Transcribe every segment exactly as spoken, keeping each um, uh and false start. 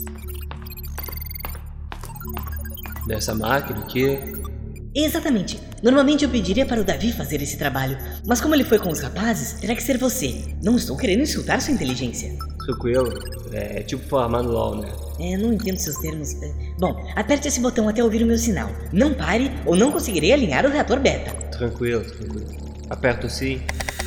Nessa máquina aqui. Exatamente. Normalmente eu pediria para o Davi fazer esse trabalho, mas como ele foi com os rapazes, terá que ser você. Não estou querendo insultar sua inteligência. Tranquilo. É tipo formar no LOL, né? É, não entendo seus termos. Bom, aperte esse botão até ouvir o meu sinal. Não pare ou não conseguirei alinhar o reator beta. Tranquilo, tranquilo. Aperto sim.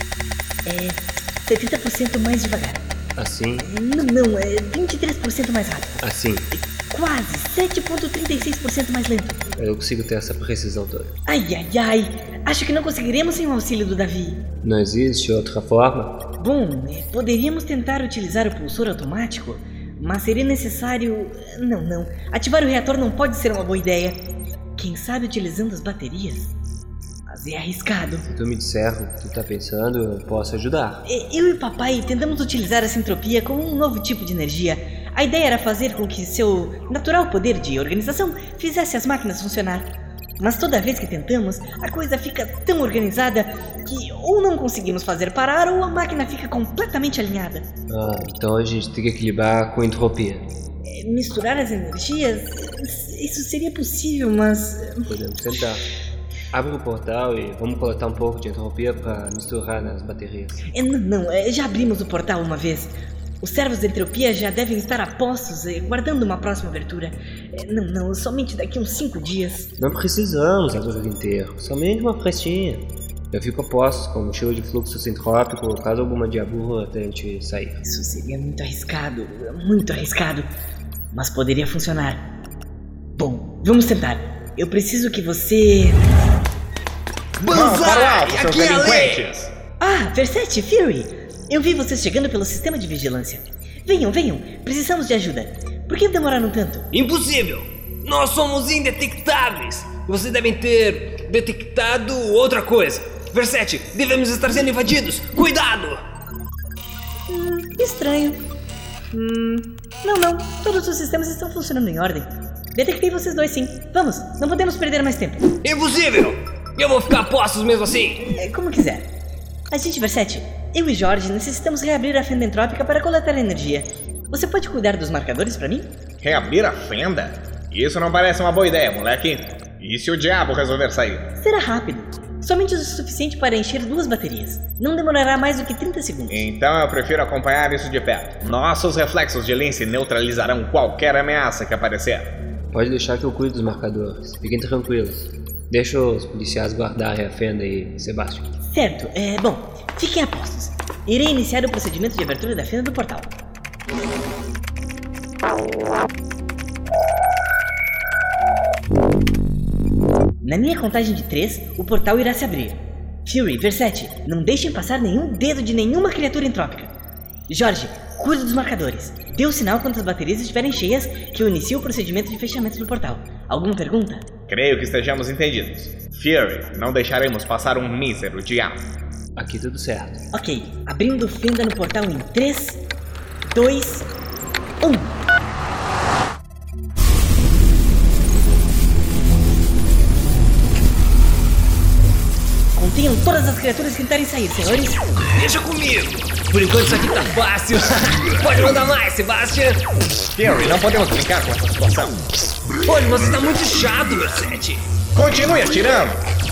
É... setenta por cento mais devagar. Assim? Não, não, é vinte e três por cento mais rápido. Assim? Quase, sete vírgula trinta e seis por cento mais lento. Eu consigo ter essa precisão toda. Ai, ai, ai. Acho que não conseguiremos sem o auxílio do Davi. Não existe outra forma? Bom, é, poderíamos tentar utilizar o pulsor automático, mas seria necessário... Não, não. Ativar o reator não pode ser uma boa ideia. Quem sabe utilizando as baterias? Mas é arriscado. Se tu me disser o que tu tá pensando, eu posso ajudar. Eu e o papai tentamos utilizar essa entropia como um novo tipo de energia. A ideia era fazer com que seu natural poder de organização fizesse as máquinas funcionar. Mas toda vez que tentamos, a coisa fica tão organizada que ou não conseguimos fazer parar ou a máquina fica completamente alinhada. Ah, então a gente tem que equilibrar com entropia. É, misturar as energias? Isso seria possível, mas... Podemos tentar. Abre o portal e vamos coletar um pouco de entropia para misturar nas baterias. É, não, não, é, já abrimos o portal uma vez. Os servos de entropia já devem estar a postos, guardando uma próxima abertura. Não, não, somente daqui uns cinco dias. Não precisamos abrir o inteiro, somente uma frestinha. Eu fico a postos com mochila de fluxo sintrópico, caso alguma diaburra tente sair. Isso seria muito arriscado, muito arriscado. Mas poderia funcionar. Bom, vamos tentar. Eu preciso que você... Vamos para o alto, seus delinquentes! Ah, Verset, Fury! Eu vi vocês chegando pelo sistema de vigilância. Venham, venham, precisamos de ajuda. Por que demoraram tanto? Impossível! Nós somos indetectáveis! Vocês devem ter detectado outra coisa. Verset, devemos estar sendo invadidos! Cuidado! Hum, estranho. Hum, não, não, todos os sistemas estão funcionando em ordem. Detectei vocês dois sim. Vamos, não podemos perder mais tempo. Impossível! Eu vou ficar a postos mesmo assim! É, como quiser. Agente Verset, eu e Jorge necessitamos reabrir a fenda entrópica para coletar energia. Você pode cuidar dos marcadores para mim? Reabrir a fenda? Isso não parece uma boa ideia, moleque. E se o diabo resolver sair? Será rápido. Somente o suficiente para encher duas baterias. Não demorará mais do que trinta segundos. Então eu prefiro acompanhar isso de perto. Nossos reflexos de lince neutralizarão qualquer ameaça que aparecer. Pode deixar que eu cuide dos marcadores. Fiquem tranquilos. Deixa os policiais guardarem a fenda aí, Sebastião. Certo, é bom. Fiquem a postos. Irei iniciar o procedimento de abertura da fenda do portal. Na minha contagem de três, o portal irá se abrir. Fury, Verset, não deixem passar nenhum dedo de nenhuma criatura entrópica. Jorge, cuide dos marcadores. Dê o sinal quando as baterias estiverem cheias que eu inicio o procedimento de fechamento do portal. Alguma pergunta? Creio que estejamos entendidos. Fury, não deixaremos passar um mísero diabo. Aqui tudo certo. Ok, abrindo fenda no portal em três, dois, um. Contenham todas as criaturas que tentarem sair, senhores. Deixa comigo! Por enquanto isso aqui tá fácil. Pode mandar mais, Sebastian. Fury, não podemos brincar com essa situação. Olha, você tá muito chato, Verset. Continue atirando.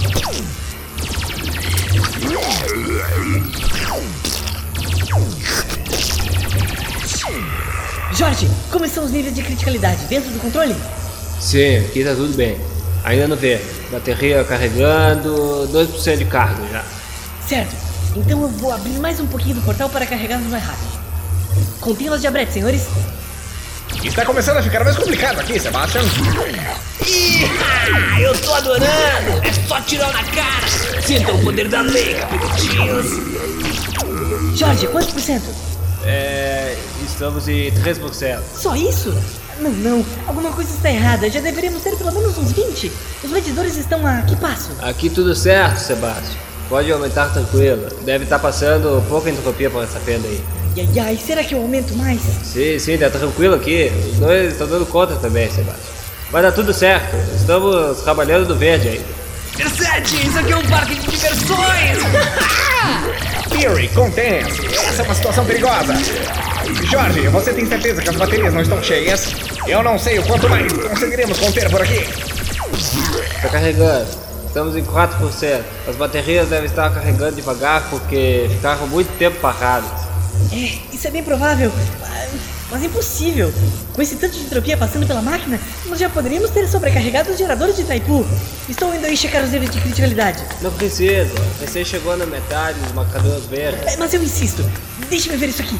Jorge, como estão os níveis de criticalidade? Dentro do controle? Sim, aqui tá tudo bem. Ainda não vê. Bateria carregando, dois por cento de carga já. Certo, então eu vou abrir mais um pouquinho do portal para carregarmos mais rápido. Contenham as diabretes, senhores. Está começando a ficar mais complicado aqui, Sebastian. Ih, ah, eu tô adorando! É só tirar na cara! Sinta o poder da lei, capirotinhos! Jorge, quantos por cento? É... estamos em três por cento. Só isso? Não, não, alguma coisa está errada. Já deveríamos ter pelo menos uns vinte. Os medidores estão a que passo? Aqui tudo certo, Sebastião. Pode aumentar tranquilo. Deve estar passando pouca entropia por essa fenda aí. Ai, ai, ai, será que eu aumento mais? Sim, sim, tá tranquilo aqui. Os dois estão dando conta também, Sebastião. Vai dar tudo certo. Estamos trabalhando no verde ainda. Verset, isso aqui é um parque de diversões! Fury, contenha-se. Essa é uma situação perigosa. Jorge, você tem certeza que as baterias não estão cheias? Eu não sei o quanto mais conseguiremos conter por aqui. Tá carregando. Estamos em quatro por cento. As baterias devem estar carregando devagar porque ficaram muito tempo paradas. É, isso é bem provável. Mas impossível. Com esse tanto de entropia passando pela máquina, nós já poderíamos ter sobrecarregado os geradores de Itaipu. Estou indo aí checar os níveis de criticalidade. Não precisa. Você chegou na metade dos marcadores verdes. É, mas eu insisto. Deixe-me ver isso aqui.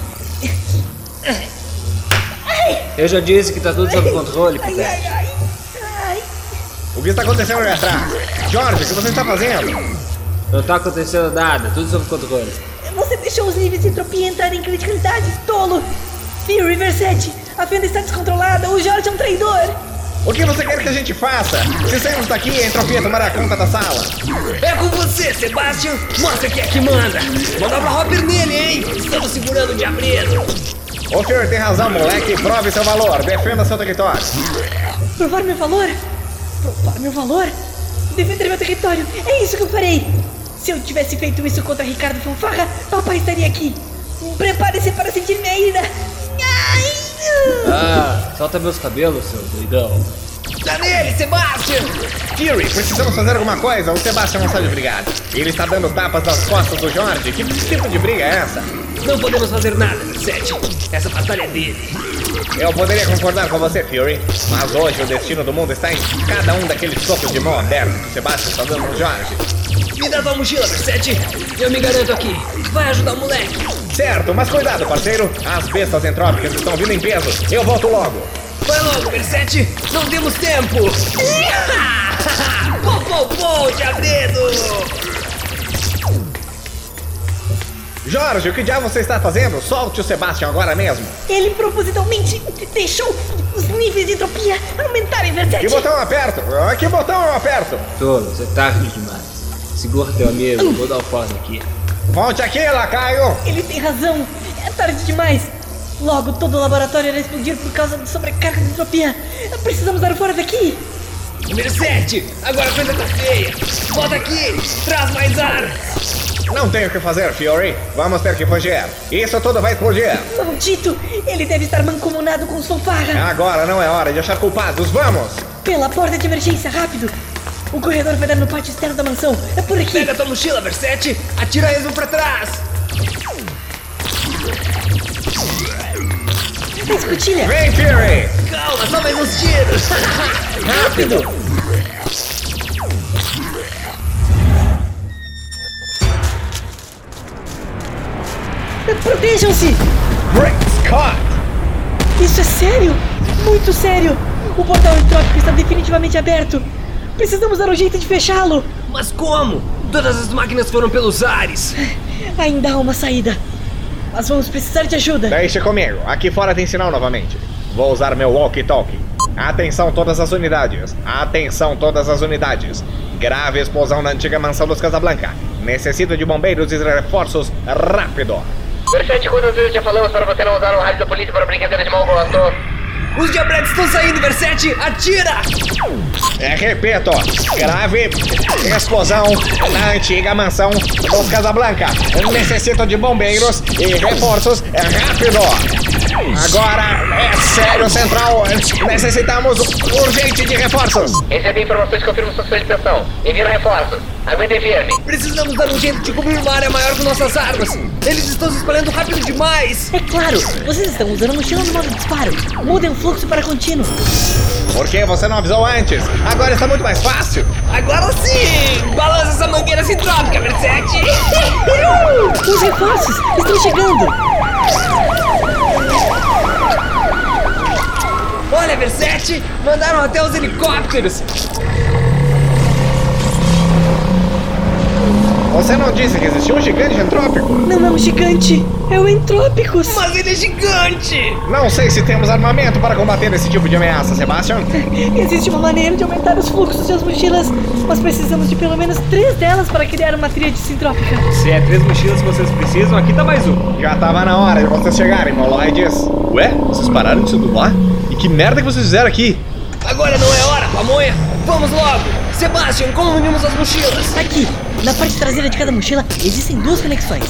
Eu já disse que tá tudo sob controle, Ai, Pivete. ai, ai, ai. O que está acontecendo ali atrás? Jorge, o que você está fazendo? Não tá acontecendo nada, tudo sob controle. Você deixou os níveis de entropia entrarem em criticalidade, tolo! Fury, Versetti, a fenda está descontrolada, o Jorge é um traidor! O que você quer que a gente faça? Se sairmos daqui, a entropia tomará conta da sala. É com você, Sebastian! Mostra quem é que manda! Manobra Hopper nele, hein? Estamos segurando o diabreiro! O Fury tem razão, moleque. Prove seu valor. Defenda seu território. Provar meu valor? Provar meu valor? Defender meu território, é isso que eu farei! Se eu tivesse feito isso contra Ricardo Fanfarra, papai estaria aqui! Prepare-se para sentir minha ira! Ai! Ah, solta meus cabelos, seu doidão. Tá nele, Sebastian! Fury, precisamos fazer alguma coisa. O Sebastian não sabe brigar. Ele está dando tapas nas costas do Jorge. Que tipo de briga é essa? Não podemos fazer nada, Versetti. Essa batalha é dele. Eu poderia concordar com você, Fury, mas hoje o destino do mundo está em cada um daqueles socos de mão aberta que o Sebastian está dando no Jorge. Me dá tua mochila, Versetti. Eu me garanto aqui. Vai ajudar o moleque. Certo, mas cuidado, parceiro. As bestas entrópicas estão vindo em peso. Eu volto logo. Vai logo, Versetti. Não temos tempo. Pô, pô, pô, diabredo. Jorge, o que diabo você está fazendo? Solte o Sebastian agora mesmo. Ele propositalmente deixou os níveis de entropia aumentarem, Versetti! Que botão eu aperto? Ah, Que botão eu aperto? Tolo, você tá tarde demais. Segura teu amigo, vou dar o fora aqui. Volte aqui, lacaio. Ele tem razão, é tarde demais! Logo todo o laboratório irá explodir por causa da sobrecarga de entropia! Precisamos dar fora daqui! Versetti, agora a coisa tá feia. Volta aqui, traz mais ar. Não tenho o que fazer, Fury. Vamos ter que fugir. Isso tudo vai explodir. Maldito! Ele deve estar mancomunado com o Fanfarra! Agora não é hora de achar culpados. Vamos! Pela porta de emergência, rápido! O corredor vai dar no pátio externo da mansão. É por aqui! Pega tua mochila, Versetti. Atira eles pra trás. A escotilha! Vem, Fury! Calma, só mais uns tiros. Rápido! Protejam-se! Great Scott! Isso é sério! Muito sério! O portal entrópico está definitivamente aberto! Precisamos dar um jeito de fechá-lo! Mas como? Todas as máquinas foram pelos ares. Ainda há uma saída! Mas vamos precisar de ajuda! Deixa comigo. Aqui fora tem sinal novamente. Vou usar meu walkie-talkie. Atenção todas as unidades. Atenção todas as unidades. Grave explosão na antiga mansão dos Casablanca. Necessito de bombeiros e reforços rápido. Versetti, quantas vezes já falamos para você não usar o rádio da polícia para brincadeira de mau gosto? Os diabretes estão saindo, Versetti. Atira! É, repito. Grave explosão na antiga mansão dos Casablanca. Necessito de bombeiros e reforços rápido. Agora é sério, Central. Necessitamos urgente de reforços. Recebi informações que confirmam sua suspensão. Enviando reforços. Aguentem firme. Precisamos dar um jeito de cobrir uma área maior com nossas armas. Eles estão se espalhando rápido demais. É claro! Vocês estão usando a mochila no modo disparo! Mudem o fluxo para contínuo! Por que você não avisou antes? Agora está muito mais fácil. Agora sim! Balança essa mangueira sintrópica, Versetti. Os reforços estão chegando! Olha, Versetti, mandaram até os helicópteros. Você não disse que existia um gigante entrópico? Não é um gigante! É o Entrópicos! Mas ele é gigante. Não sei se temos armamento para combater esse tipo de ameaça, Sebastian. Existe uma maneira de aumentar os fluxos das mochilas, mas precisamos de pelo menos três delas para criar uma tríade sintrópica. Se é três mochilas que vocês precisam, aqui tá mais um. Já tava na hora de vocês chegarem, moloides. Ué, vocês pararam de se dublar? E que merda que vocês fizeram aqui? Agora não é hora, pamonha. Vamos logo. Sebastian, como unimos as mochilas? Aqui, na parte traseira de cada mochila, existem duas conexões.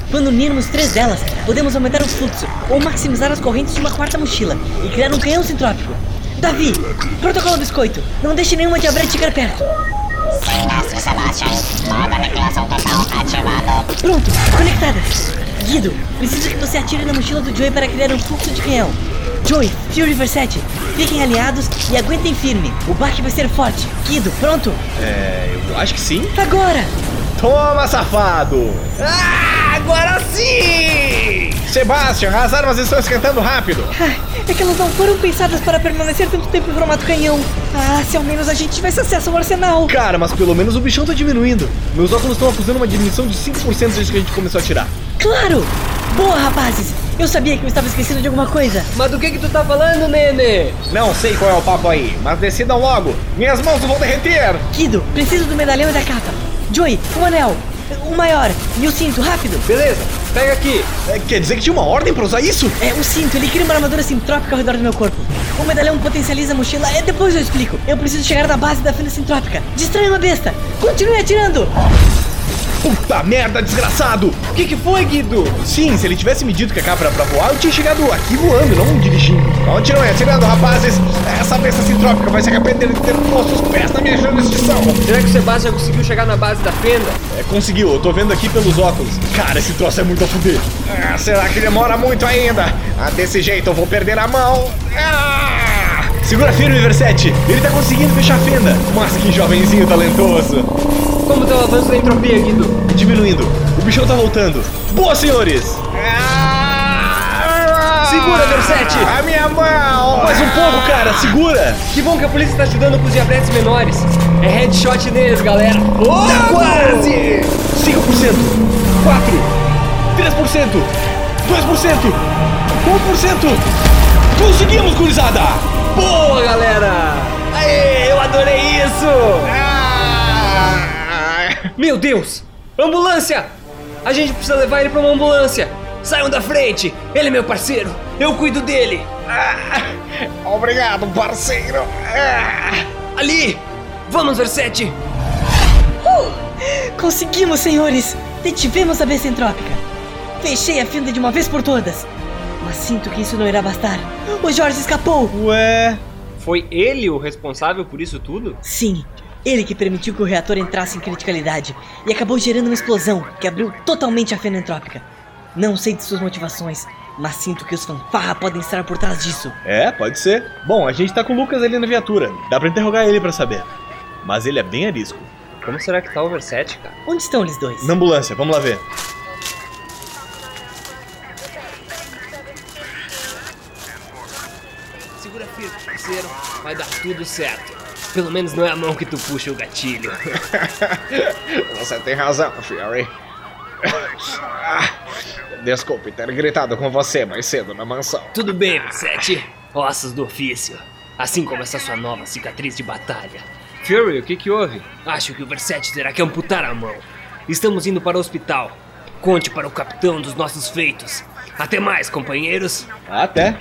Quando unirmos três delas, podemos aumentar o fluxo ou maximizar as correntes de uma quarta mochila e criar um canhão sintrópico. Davi, protocolo biscoito, não deixe nenhuma diabrete chegar perto. Sinastro Sebastian, modo aniquilação total ativado. Pronto, conectadas. Guido, preciso que você atire na mochila do Joey para criar um fluxo de canhão. Joey, Fury e Versace, fiquem alinhados e aguentem firme. O baque vai ser forte. Guido, pronto? É, eu acho que sim. Agora! Toma, safado! Ah, agora sim! Sebastian, as armas estão esquentando rápido. Ah, é que elas não foram pensadas para permanecer tanto tempo em formato canhão. Ah, se ao menos a gente tivesse acesso ao arsenal. Cara, mas pelo menos o bichão tá diminuindo. Meus óculos estão acusando uma diminuição de cinco por cento desde que a gente começou a atirar. Claro! Boa, rapazes! Eu sabia que eu estava esquecendo de alguma coisa. Mas do que que tu tá falando, Nene? Não sei qual é o papo aí, mas decidam logo. Minhas mãos vão derreter. Guido, preciso do medalhão e da capa. Joey, o anel, o maior e o cinto, rápido. Beleza, pega aqui. É, quer dizer que tinha uma ordem pra usar isso? É, o cinto, ele cria uma armadura sintrópica ao redor do meu corpo. O medalhão potencializa a mochila, é, depois eu explico. Eu preciso chegar na base da fenda sintrópica. Distraia uma besta. Continue atirando. Puta merda, desgraçado! O que que foi, Guido? Sim, se ele tivesse me dito que a capa era pra voar, eu tinha chegado aqui voando, não dirigindo. Continuem atirando, rapazes. Essa besta sintrópica vai se arrepender de ter posto os pés na minha jurisdição. Será que o Sebastian conseguiu chegar na base da fenda? É, conseguiu, eu tô vendo aqui pelos óculos. Cara, esse troço é muito a fuder. Ah, será que demora muito ainda? Ah, desse jeito eu vou perder a mão. Ah! Segura firme, Versace. Ele tá conseguindo fechar a fenda. Mas que jovenzinho talentoso. Como tá o avanço da entropia, Guido? Diminuindo. O bichão tá voltando. Boa, senhores! Ah! Segura, Versace! A minha mão! Mais um pouco, cara, segura! Que bom que a polícia tá te dando com os diabretes menores. É headshot neles, galera. Oh, Tá quase! cinco por cento! quatro por cento! três por cento! dois por cento! um por cento! Conseguimos, gurizada! Boa, galera! Aê, eu adorei isso! Ah! Meu Deus! Ambulância! A gente precisa levar ele pra uma ambulância! Saiam da frente! Ele é meu parceiro! Eu cuido dele! Ah! Obrigado, parceiro! Ah! Ali! Vamos, Versace! Uh, conseguimos, senhores! Detivemos a besta entrópica. Fechei a fenda de uma vez por todas. Mas sinto que isso não irá bastar. O Jorge escapou! Ué... Foi ele o responsável por isso tudo? Sim. Ele que permitiu que o reator entrasse em criticalidade e acabou gerando uma explosão que abriu totalmente a fenda entrópica. Não sei de suas motivações, mas sinto que os fanfarra podem estar por trás disso. É, pode ser. Bom, a gente tá com o Lucas ali na viatura. Dá pra interrogar ele pra saber. Mas ele é bem arisco. Como será que tá o Versace, cara? Onde estão eles dois? Na ambulância, vamos lá ver. Segura firme, parceiro. Vai dar tudo certo. Pelo menos não é a mão que tu puxa o gatilho. Você tem razão, Fury. Ah, desculpe ter gritado com você mais cedo na mansão. Tudo bem, Versace. Ossos do ofício. Assim como essa sua nova cicatriz de batalha. Fury, o que que houve? Acho que o Versace terá que amputar a mão. Estamos indo para o hospital. Conte para o capitão dos nossos feitos. Até mais, companheiros. Até.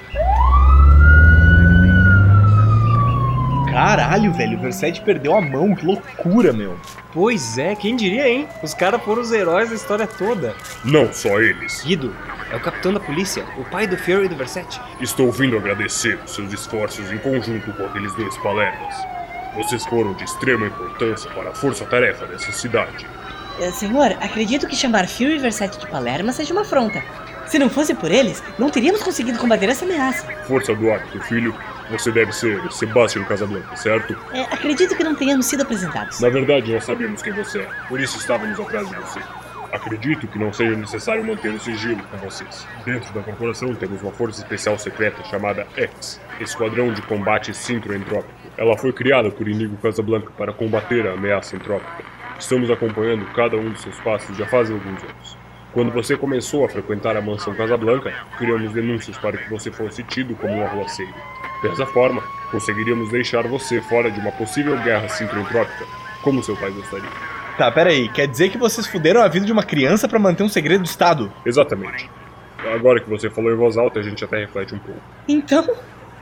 Caralho, velho, o Versace perdeu a mão, que loucura, meu. Pois é, quem diria, hein? Os caras foram os heróis da história toda. Não só eles. Guido, é o capitão da polícia, o pai do Fury e do Versace. Estou vindo agradecer os seus esforços em conjunto com aqueles dois palermas. Vocês foram de extrema importância para a força-tarefa dessa cidade. É, senhor, acredito que chamar Fury e Versace de Palerma seja uma afronta. Se não fosse por eles, não teríamos conseguido combater essa ameaça. Força do Arco, filho. Você deve ser Sebastian Casablanca, certo? É, acredito que não tenhamos sido apresentados. Na verdade, nós sabemos quem você é. Por isso estávamos atrás de você. Acredito que não seja necessário manter o sigilo com vocês. Dentro da corporação temos uma força especial secreta chamada X, Esquadrão de Combate Sintro-Entrópico. Ela foi criada por Inigo Casablanca para combater a ameaça entrópica. Estamos acompanhando cada um dos seus passos já faz alguns anos. Quando você começou a frequentar a mansão Casablanca, criamos denúncias para que você fosse tido como um arruaceiro. Dessa forma, conseguiríamos deixar você fora de uma possível guerra sintro-entrópica, como seu pai gostaria. Tá, pera aí, quer dizer que vocês fuderam a vida de uma criança pra manter um segredo do Estado? Exatamente. Agora que você falou em voz alta, a gente até reflete um pouco. Então,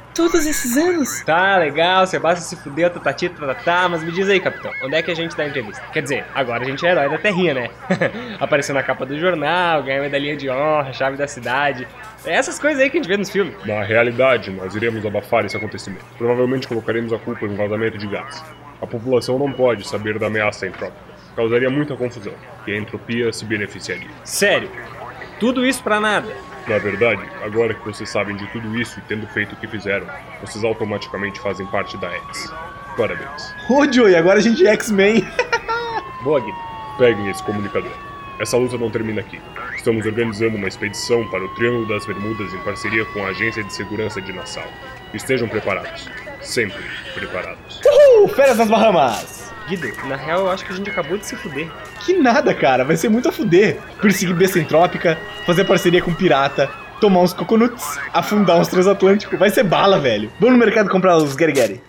Todos esses anos? Tá, legal, Sebastião se fudeu, tatati, tatatá, mas me diz aí, capitão, onde é que a gente dá a entrevista? Quer dizer, agora a gente é herói da terrinha, né? Apareceu na capa do jornal, ganhou medalhinha de honra, chave da cidade. É essas coisas aí que a gente vê nos filmes. Na realidade, nós iremos abafar esse acontecimento. Provavelmente colocaremos a culpa em um vazamento de gás. A população não pode saber da ameaça entrópica. Causaria muita confusão, e a entropia se beneficiaria. Sério? Tudo isso pra nada? Na verdade, agora que vocês sabem de tudo isso e tendo feito o que fizeram, vocês automaticamente fazem parte da X. Parabéns. Ô, Joey, agora a gente é X-Men. Boa, Guido. Peguem esse comunicador. Essa luta não termina aqui. Estamos organizando uma expedição para o Triângulo das Bermudas em parceria com a Agência de Segurança de Nassau. Estejam preparados. Sempre preparados. Uhul! Férias nas Bahamas! Guido, na real eu acho que a gente acabou de se fuder. Que nada, cara. Vai ser muito a fuder. Perseguir besta entrópica, fazer parceria com pirata, tomar uns coconuts, afundar uns transatlânticos. Vai ser bala, velho. Vamos no mercado comprar os Gary Gary.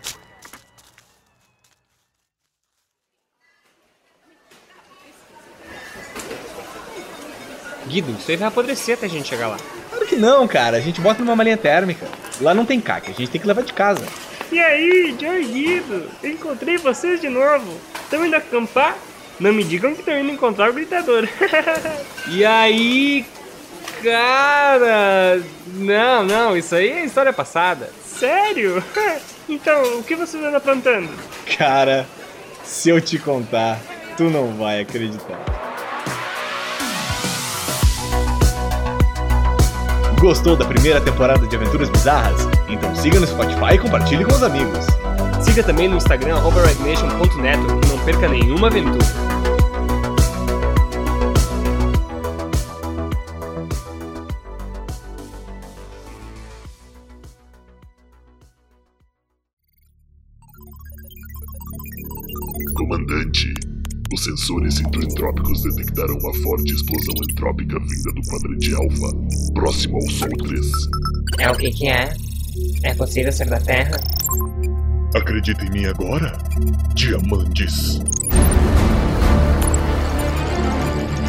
Guido, isso aí vai apodrecer até a gente chegar lá. Claro que não, cara. A gente bota numa malinha térmica. Lá não tem caca, a gente tem que levar de casa. E aí, Joey e Guido? Encontrei vocês de novo. Estão indo acampar? Não me digam que estão indo encontrar o gritador. E aí, cara... Não, não, isso aí é história passada. Sério? Então, o que vocês andam aprontando? Cara, se eu te contar, tu não vai acreditar. Gostou da primeira temporada de Aventuras Bizarras? Então siga no Spotify e compartilhe com os amigos. Siga também no Instagram arroba rednation ponto network e não perca nenhuma aventura. Comandante, os sensores introentrópicos detectaram uma forte explosão entrópica vinda do quadrante Alpha, próximo ao Sol três. É o que que é? É possível ser da Terra? Acredita em mim agora, Diamantes.